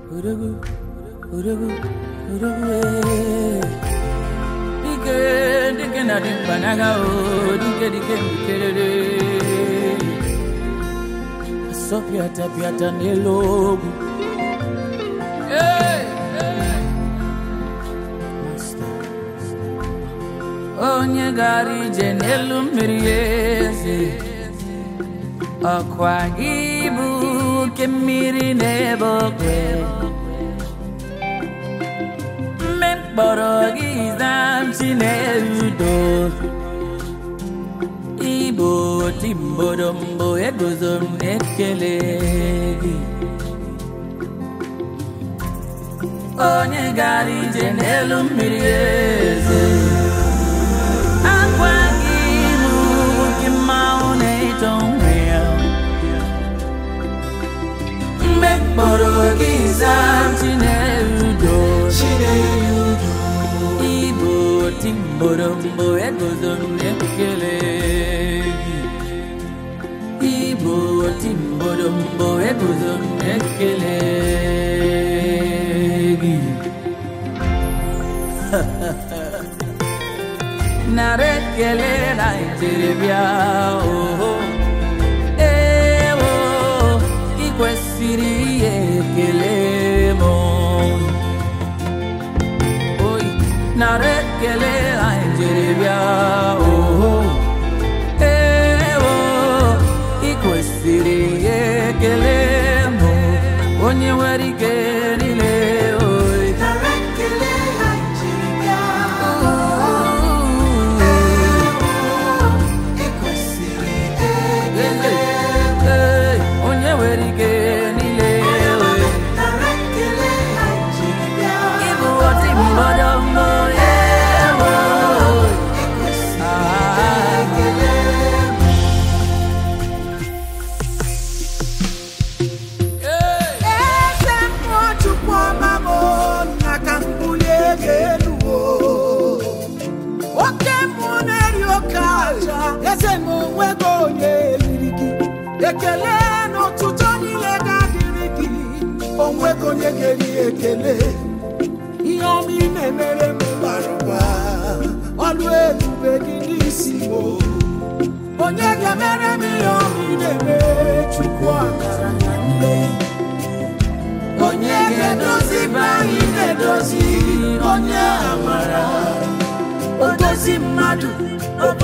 Urugu, urugu, urugu, dike, dike na dimpanaga o, dike, dike, dike, Sopiata, piata nelogu. Hey, hey, Master. Onye gari jenelu mirieze. Akwa ibu kemiri nebokwe. Memborogi zam chinerudo. Ibo timbodombo egozom nekelegi. Onye gari jenelu mirieze. Akwa ibu kimaune tongwea. Memborogi zam chinerudo. Ibo timbodombo egozom nekelegi. Ibo timbodombo egozom nekelegi. Narekele Nigeria oh ikwesiri ekele mo oi narekele Nigeria oh ikwesiri ekele mo onye nwere ike niile oi narekele Nigeria ikwesiri ekele onye nwere ike niile oi narekele Nigeria ibu oti mbodombo ekele n'ụtụtụ niile ga-adịrị gị onwego onye ga-eri ekele ihe ọma ị na-emere m bara ụba ọlụ ebube gị n'isi m onye ga-emere m ihe ọma ị na-emere Chukwu akara na nne onye ga-edozi be anyị na-edozi onye amara o dozi mmadụ